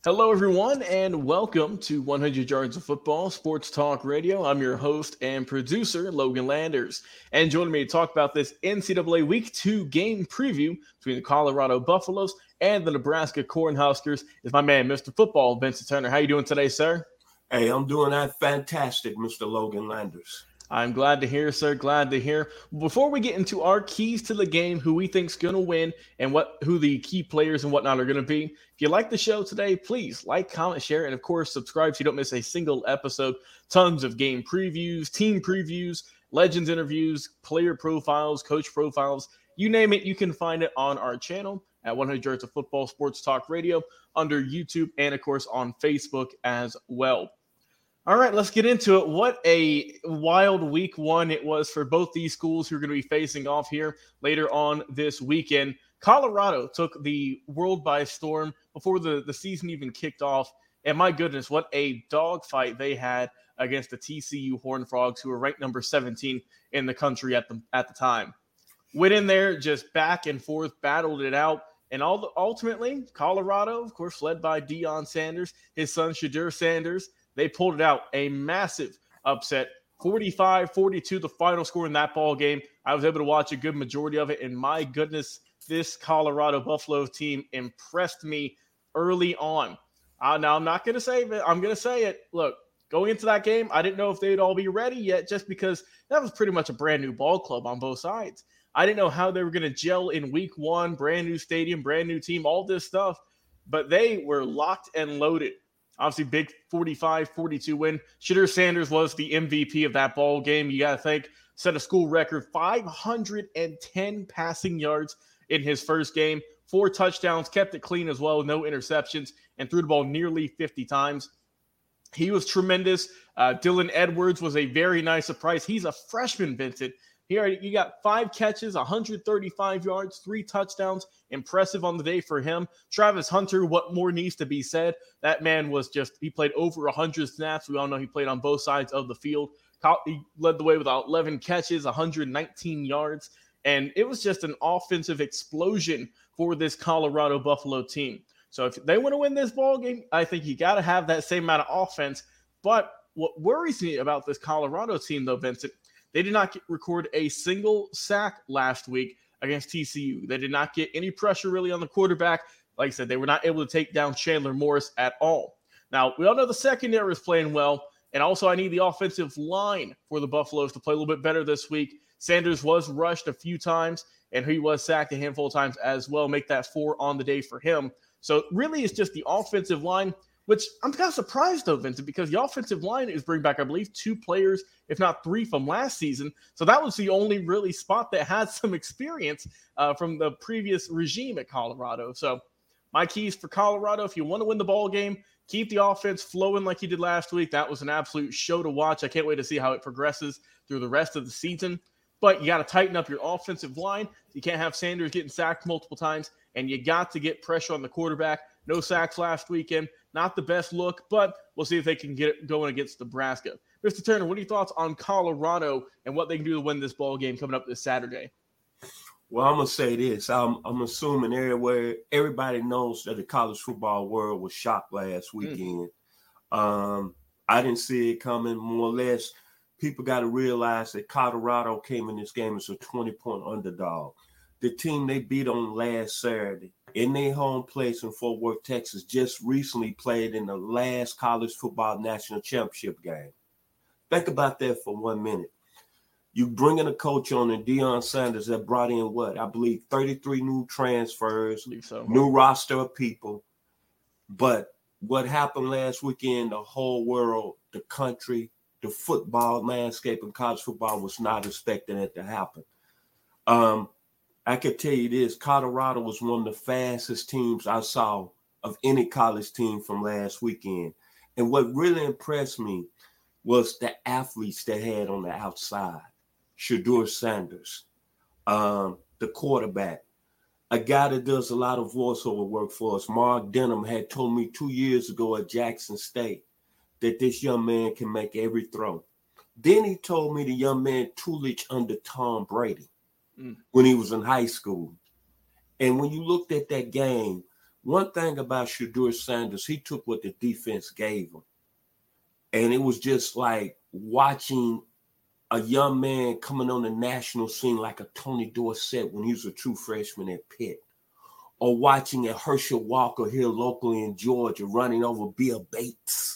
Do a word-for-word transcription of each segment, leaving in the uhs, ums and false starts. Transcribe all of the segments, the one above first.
Hello, everyone, and welcome to one hundred Yards of Football Sports Talk Radio. I'm your host and producer, Logan Landers. And joining me to talk about this N C double A Week two game preview between the Colorado Buffaloes and the Nebraska Cornhuskers is my man, Mister Football, Vincent Turner. How you doing today, sir? Hey, I'm doing that fantastic, Mister Logan Landers. I'm glad to hear, sir. Glad to hear. Before we get into our keys to the game, who we think's going to win, and what who the key players and whatnot are going to be, if you like the show today, please like, comment, share, and of course, subscribe so you don't miss a single episode. Tons of game previews, team previews, legends interviews, player profiles, coach profiles, you name it, you can find it on our channel at one hundred Yards of Football Sports Talk Radio under YouTube and, of course, on Facebook as well. All right, let's get into it. What a wild week one it was for both these schools who are going to be facing off here later on this weekend. Colorado took the world by storm before the, the season even kicked off. And my goodness, what a dogfight they had against the T C U Horned Frogs, who were ranked number seventeen in the country at the, at the time. Went in there, just back and forth, battled it out. And all the, ultimately, Colorado, of course, led by Deion Sanders, his son Shedeur Sanders, they pulled it out, a massive upset, forty-five forty-two, the final score in that ball game. I was able to watch a good majority of it, and my goodness, this Colorado Buffalo team impressed me early on. Uh, now, I'm not going to say it. I'm going to say it. Look, going into that game, I didn't know if they'd all be ready yet, just because that was pretty much a brand-new ball club on both sides. I didn't know how they were going to gel in week one, brand-new stadium, brand-new team, all this stuff, but they were locked and loaded. Obviously, big forty-five forty-two win. Shedeur Sanders was the M V P of that ball game. You got to think, set a school record, five hundred ten passing yards in his first game, four touchdowns, kept it clean as well, no interceptions, and threw the ball nearly fifty times. He was tremendous. Uh, Dylan Edwards was a very nice surprise. He's a freshman, Vincent. Here, you got five catches, one hundred thirty-five yards, three touchdowns. Impressive on the day for him. Travis Hunter, what more needs to be said? That man was just, he played over one hundred snaps. We all know he played on both sides of the field. He led the way with eleven catches, one hundred nineteen yards. And it was just an offensive explosion for this Colorado Buffalo team. So if they want to win this ball game, I think you got to have that same amount of offense. But what worries me about this Colorado team, though, Vincent, they did not get, record a single sack last week against T C U. They did not get any pressure really on the quarterback. Like I said, they were not able to take down Chandler Morris at all. Now, we all know the secondary is playing well, and also I need the offensive line for the Buffaloes to play a little bit better this week. Sanders was rushed a few times, and he was sacked a handful of times as well. Make that four on the day for him. So really, it's just the offensive line, which I'm kind of surprised, though, Vincent, because the offensive line is bringing back, I believe, two players, if not three, from last season. So that was the only really spot that had some experience uh, from the previous regime at Colorado. So my keys for Colorado, if you want to win the ball game, keep the offense flowing like you did last week. That was an absolute show to watch. I can't wait to see how it progresses through the rest of the season. But you got to tighten up your offensive line. You can't have Sanders getting sacked multiple times, and you got to get pressure on the quarterback. No sacks last weekend. Not the best look, but we'll see if they can get it going against Nebraska. Mister Turner, what are your thoughts on Colorado and what they can do to win this ball game coming up this Saturday? Well, I'm going to say this. I'm, I'm assuming everywhere, everybody knows that the college football world was shocked last weekend. Mm. Um, I didn't see it coming, more or less. People got to realize that Colorado came in this game as a twenty-point underdog. The team they beat on last Saturday in their home place in Fort Worth, Texas, just recently played in the last college football national championship game. Think about that for one minute. You bringing a coach on in Deion Sanders that brought in what? I believe thirty-three new transfers, so. New roster of people. But what happened last weekend, the whole world, the country, the football landscape in college football was not expecting it to happen. Um, I could tell you this, Colorado was one of the fastest teams I saw of any college team from last weekend. And what really impressed me was the athletes they had on the outside. Shedeur Sanders, um, the quarterback, a guy that does a lot of voiceover work for us. Mark Denham had told me two years ago at Jackson State that this young man can make every throw. Then he told me the young man tutelage under Tom Brady mm. when he was in high school. And when you looked at that game, One thing about Shedeur Sanders, he took what the defense gave him. And it was just like watching a young man coming on the national scene like a Tony Dorsett when he was a true freshman at Pitt. Or watching a Herschel Walker here locally in Georgia running over Bill Bates.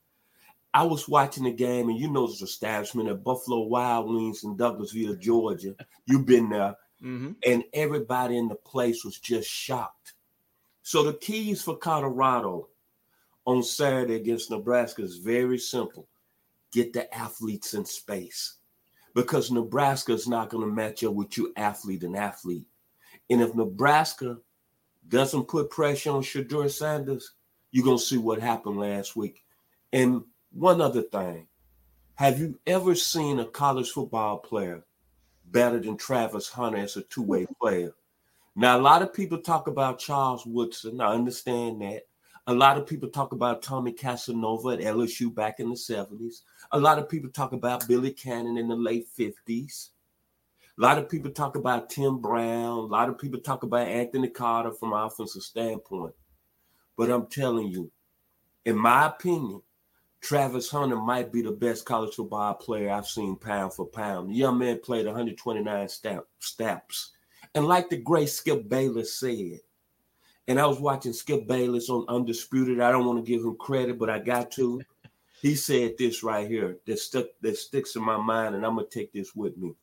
I was watching the game, and you know this establishment at Buffalo Wild Wings in Douglasville, Georgia. You've been there. Mm-hmm. And everybody in the place was just shocked. So the keys for Colorado on Saturday against Nebraska is very simple. Get the athletes in space. Because Nebraska is not going to match up with you athlete and athlete. And if Nebraska doesn't put pressure on Shedeur Sanders, you're going to see what happened last week. And one other thing, have you ever seen a college football player better than Travis Hunter as a two-way player? Now, a lot of people talk about Charles Woodson. I understand that. A lot of people talk about Tommy Casanova at L S U back in the seventies. A lot of people talk about Billy Cannon in the late fifties. A lot of people talk about Tim Brown. A lot of people talk about Anthony Carter from an offensive standpoint. But I'm telling you, in my opinion, Travis Hunter might be the best college football player I've seen pound for pound. The young man played one hundred twenty-nine snap, snaps. And like the great Skip Bayless said, and I was watching Skip Bayless on Undisputed. I don't want to give him credit, but I got to. He said this right here that, stuck, that sticks in my mind, and I'm going to take this with me.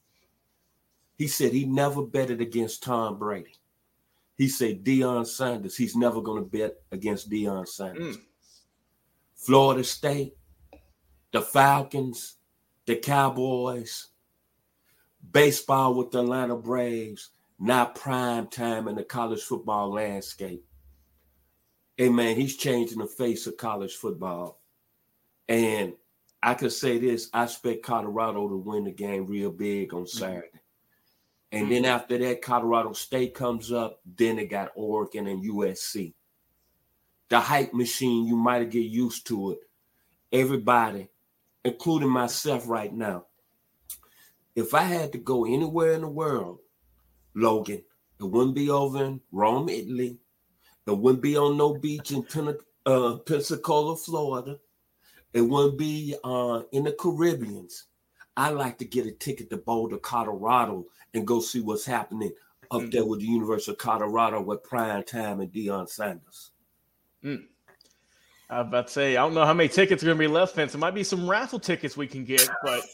He said he never betted against Tom Brady. He said Deion Sanders, he's never going to bet against Deion Sanders. Mm. Florida State, the Falcons, the Cowboys, baseball with the Atlanta Braves, not prime time in the college football landscape. Hey, man, he's changing the face of college football. And I can say this, I expect Colorado to win the game real big on Saturday. Mm-hmm. And then after that, Colorado State comes up. Then they got Oregon and U S C. The hype machine, you might get used to it. Everybody, including myself right now, if I had to go anywhere in the world, Logan, it wouldn't be over in Rome, Italy. It wouldn't be on no beach in Pen- uh, Pensacola, Florida. It wouldn't be uh, in the Caribbeans. I like to get a ticket to Boulder, Colorado, and go see what's happening up there with the University of Colorado with Prime Time and Deion Sanders. Mm. I was about to say, I don't know how many tickets are going to be left, Vince. There might be some raffle tickets we can get, but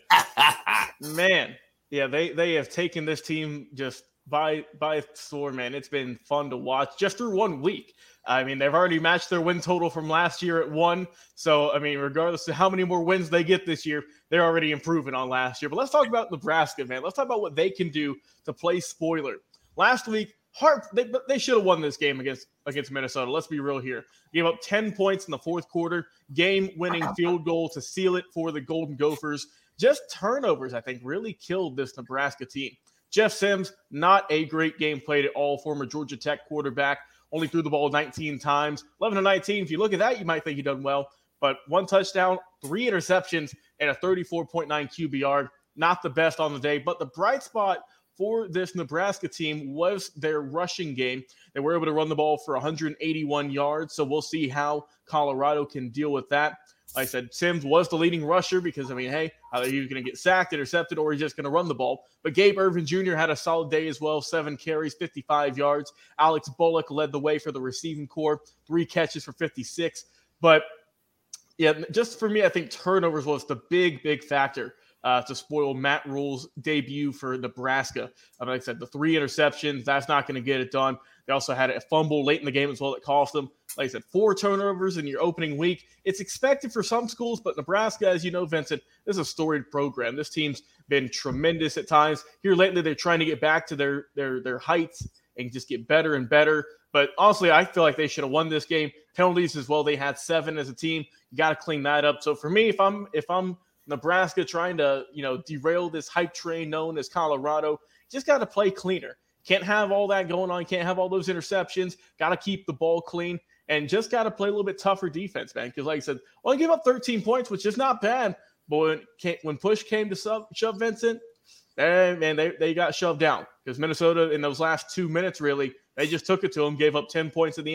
man, yeah, they, they have taken this team just by by storm, man. It's been fun to watch just through one week. I mean, they've already matched their win total from last year at one. So, I mean, regardless of how many more wins they get this year, they're already improving on last year. But let's talk about Nebraska, man. Let's talk about what they can do to play spoiler. Last week, Hard, they, they should have won this game against against Minnesota. Let's be real here. Gave up ten points in the fourth quarter, game-winning field goal to seal it for the Golden Gophers. Just turnovers, I think, really killed this Nebraska team. Jeff Sims, not a great game played at all. Former Georgia Tech quarterback, only threw the ball nineteen times. eleven to nineteen, if you look at that, you might think he done well. But one touchdown, three interceptions, and a thirty-four point nine Q B R. Not the best on the day, but the bright spot for this Nebraska team was their rushing game. They were able to run the ball for one hundred eighty-one yards, so we'll see how Colorado can deal with that. Like I said, Sims was the leading rusher because, I mean, hey, either he was going to get sacked, intercepted, or he's just going to run the ball. But Gabe Ervin Junior had a solid day as well, seven carries, fifty-five yards. Alex Bullock led the way for the receiving corps, three catches for fifty-six. But, yeah, just for me, I think turnovers was the big, big factor Uh, to spoil Matt Rule's debut for Nebraska. Um, like I said, the three interceptions, that's not going to get it done. They also had a fumble late in the game as well that cost them. Like I said, four turnovers in your opening week. It's expected for some schools, but Nebraska, as you know, Vincent, this is a storied program. This team's been tremendous at times. Here lately, they're trying to get back to their their their heights and just get better and better. But honestly, I feel like they should have won this game. Penalties as well. They had seven as a team. You got to clean that up. So for me, if I'm if I'm Nebraska trying to, you know, derail this hype train known as Colorado, just got to play cleaner. Can't have all that going on. Can't have all those interceptions. Got to keep the ball clean and just got to play a little bit tougher defense, man. Because like I said, only give up thirteen points, which is not bad. But when, when push came to sub, shove Vincent, eh, man, they, they got shoved down. Because Minnesota, in those last two minutes, really, they just took it to them, gave up ten points at the end,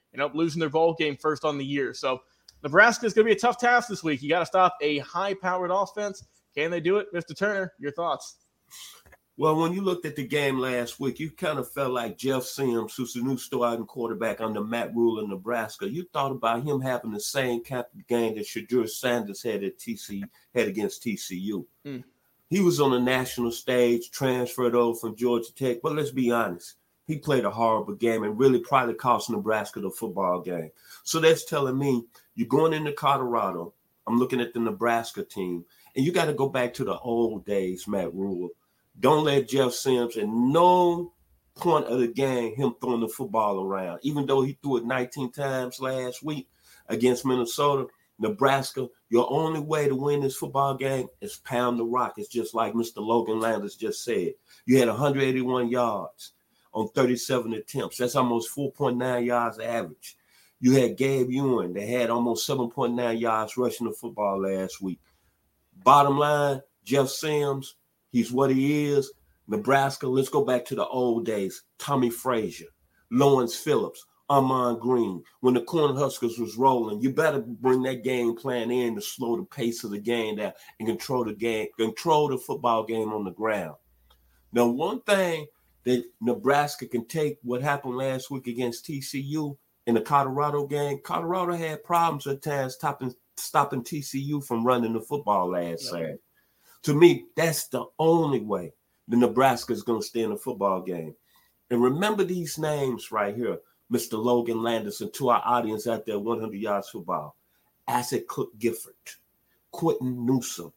end up losing their bowl game first on the year. So Nebraska is going to be a tough task this week. You got to stop a high-powered offense. Can they do it? Mister Turner, your thoughts? Well, when you looked at the game last week, you kind of felt like Jeff Sims, who's the new starting quarterback under Matt Rhule in Nebraska. You thought about him having the same kind of game that Shedeur Sanders had at T C had against T C U. Mm. He was on the national stage, transferred over from Georgia Tech. But let's be honest, he played a horrible game and really probably cost Nebraska the football game. So that's telling me you're going into Colorado. I'm looking at the Nebraska team, and you got to go back to the old days, Matt Rhule. Don't let Jeff Sims at no point of the game him throwing the football around. Even though he threw it nineteen times last week against Minnesota, Nebraska, your only way to win this football game is pound the rock. It's just like Mister Logan Landers just said. You had one hundred eighty-one yards on thirty-seven attempts. That's almost four point nine yards average. You had Gabe Ewing that had almost seven point nine yards rushing the football last week. Bottom line, Jeff Sims, he's what he is. Nebraska, let's go back to the old days. Tommy Frazier, Lawrence Phillips, Armand Green. When the Cornhuskers was rolling, you better bring that game plan in to slow the pace of the game down and control the game, control the football game on the ground. Now, one thing that Nebraska can take what happened last week against T C U in the Colorado game, Colorado had problems at times stopping, stopping T C U from running the football last yeah. Saturday. To me, that's the only way the Nebraska is going to stay in the football game. And remember these names right here, Mister Logan Landers, and to our audience out there, one hundred yards football. Asset Cook Gifford, Quentin Newsom,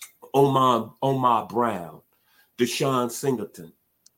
Omar, Omar Brown, Deshaun Singleton.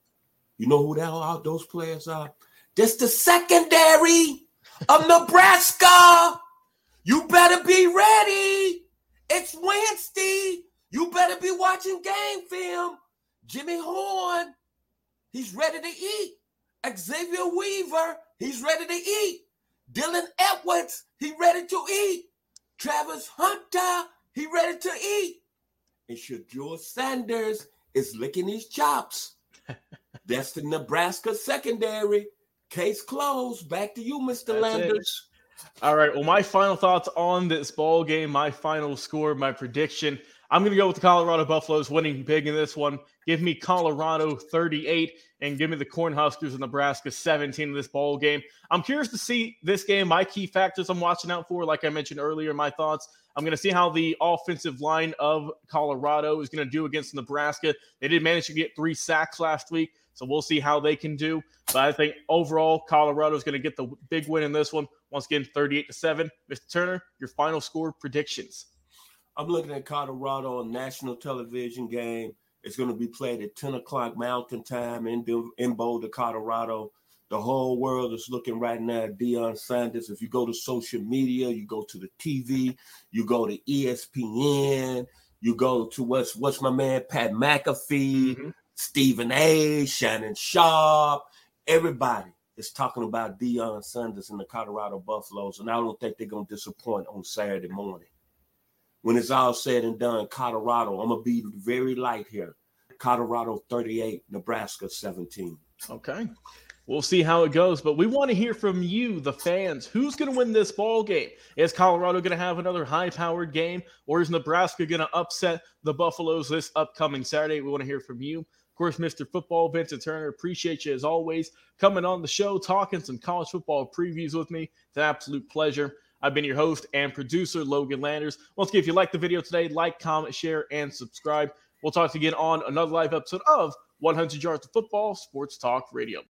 You know who the hell all those players are? That's the secondary of Nebraska. You better be ready. It's Wednesday. You better be watching game film. Jimmy Horn, he's ready to eat. Xavier Weaver, he's ready to eat. Dylan Edwards, he ready to eat. Travis Hunter, he ready to eat. And Shedeur Sanders is licking his chops. That's the Nebraska secondary. Case closed. Back to you, Mister That's Landers. It. All right. Well, my final thoughts on this ball game, my final score, my prediction. I'm going to go with the Colorado Buffaloes winning big in this one. Give me Colorado thirty-eight and give me the Cornhuskers of Nebraska seventeen in this ball game. I'm curious to see this game. My key factors I'm watching out for, like I mentioned earlier, my thoughts. I'm going to see how the offensive line of Colorado is going to do against Nebraska. They did manage to get three sacks last week, so we'll see how they can do. But I think overall, Colorado is going to get the big win in this one. Once again, thirty-eight to seven. Mister Turner, your final score predictions. I'm looking at Colorado on national television game. It's going to be played at ten o'clock Mountain Time in, in Boulder, Colorado. The whole world is looking right now at Deion Sanders. If you go to social media, you go to the T V, you go to E S P N, you go to what's what's my man, Pat McAfee, mm-hmm. Stephen A., Shannon Sharp. Everybody is talking about Deion Sanders and the Colorado Buffaloes, and I don't think they're going to disappoint on Saturday morning. When it's all said and done, Colorado, I'm going to be very light here. Colorado thirty-eight, Nebraska seventeen. Okay. We'll see how it goes, but we want to hear from you, the fans. Who's going to win this ball game? Is Colorado going to have another high-powered game, or is Nebraska going to upset the Buffaloes this upcoming Saturday? We want to hear from you. Of course, Mister Football, Vincent Turner, appreciate you as always coming on the show, talking some college football previews with me. It's an absolute pleasure. I've been your host and producer, Logan Landers. Once again, if you liked the video today, like, comment, share, and subscribe. We'll talk to you again on another live episode of one hundred Yards of Football Sports Talk Radio.